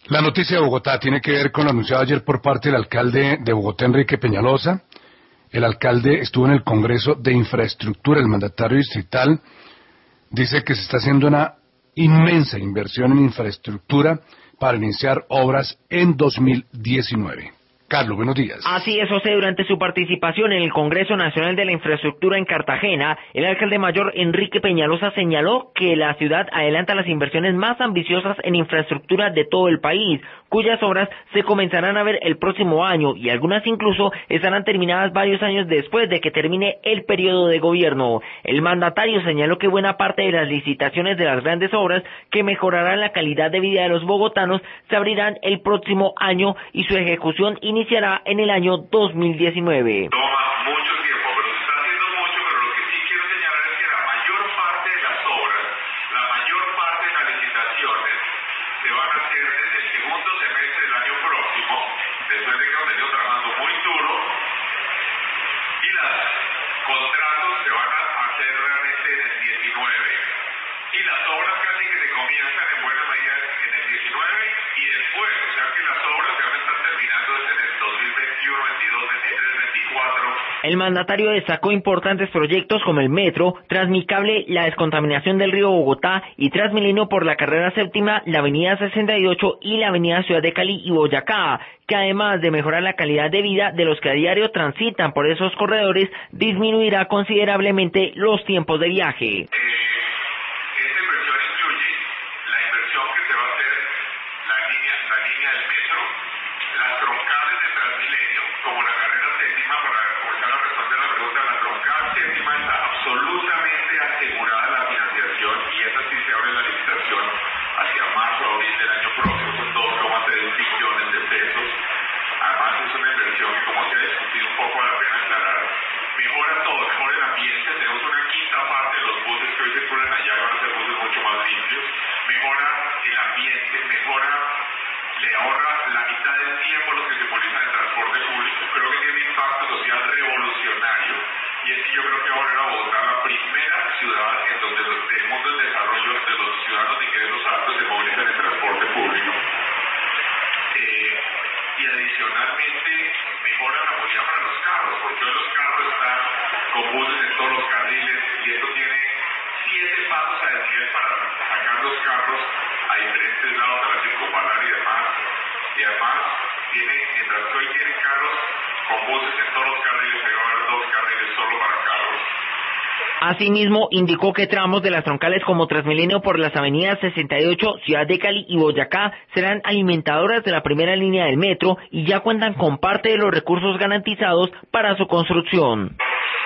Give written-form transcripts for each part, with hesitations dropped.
La noticia de Bogotá tiene que ver con lo anunciado ayer por parte del alcalde de Bogotá, Enrique Peñalosa. El alcalde estuvo en el Congreso de Infraestructura, el mandatario distrital dice que se está haciendo una inmensa inversión en infraestructura para iniciar obras en 2019. Carlos, buenos días. Así es, José. Durante su participación en el Congreso Nacional de la Infraestructura en Cartagena, el alcalde mayor Enrique Peñalosa señaló que la ciudad adelanta las inversiones más ambiciosas en infraestructura de todo el país, cuyas obras se comenzarán a ver el próximo año y algunas incluso estarán terminadas varios años después de que termine el periodo de gobierno. El mandatario señaló que buena parte de las licitaciones de las grandes obras que mejorarán la calidad de vida de los bogotanos se abrirán el próximo año y su ejecución iniciará en el año 2019. Toma mucho tiempo, pero se está haciendo mucho, pero lo que sí quiero señalar es que la mayor parte de las obras, la mayor parte de las licitaciones se van a hacer desde el segundo semestre del año próximo, después de que hemos venido trabajando muy duro, y los contratos se van a hacer realmente en el 19, y las obras casi que se comienzan en buena medida en el 19 y después, o sea que las obras se van a estar terminando en el 2021, 22, 23, 24. El mandatario destacó importantes proyectos como el metro, Transmicable, la descontaminación del río Bogotá y Transmilenio por la carrera séptima, la avenida 68 y la avenida Ciudad de Cali y Boyacá, que además de mejorar la calidad de vida de los que a diario transitan por esos corredores, disminuirá considerablemente los tiempos de viaje. Asimismo, indicó que tramos de las troncales como Transmilenio por las avenidas 68, Ciudad de Cali y Boyacá serán alimentadoras de la primera línea del metro y ya cuentan con parte de los recursos garantizados para su construcción.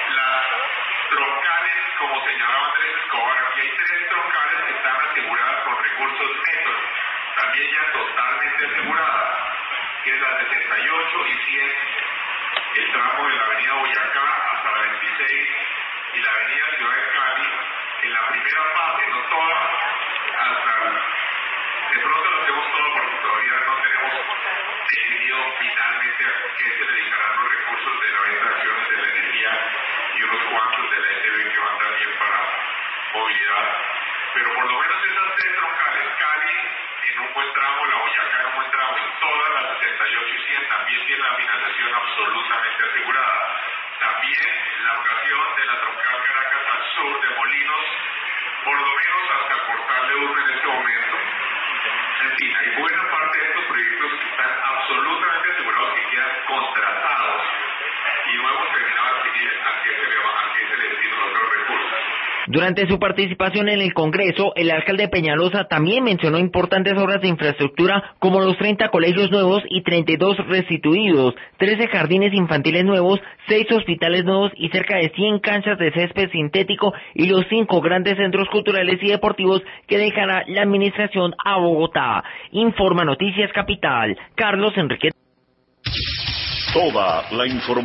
Pero por lo menos esas tres troncales, Cali en un buen tramo, la Boyacá en un buen tramo, y todas las 68 y 100 también tienen la financiación absolutamente asegurada. También la ampliación de la troncal Caracas al sur de Molinos, por lo menos hasta el portal de Urbe en este momento. En fin, hay buena parte de estos proyectos que están absolutamente asegurados, que quedan contratados y no hemos terminado de definir a qué se le destinan los otros recursos. Durante su participación en el Congreso, el alcalde Peñalosa también mencionó importantes obras de infraestructura como los 30 colegios nuevos y 32 restituidos, 13 jardines infantiles nuevos, 6 hospitales nuevos y cerca de 100 canchas de césped sintético y los 5 grandes centros culturales y deportivos que dejará la administración a Bogotá. Informa Noticias Capital, Carlos Enrique. Toda la información.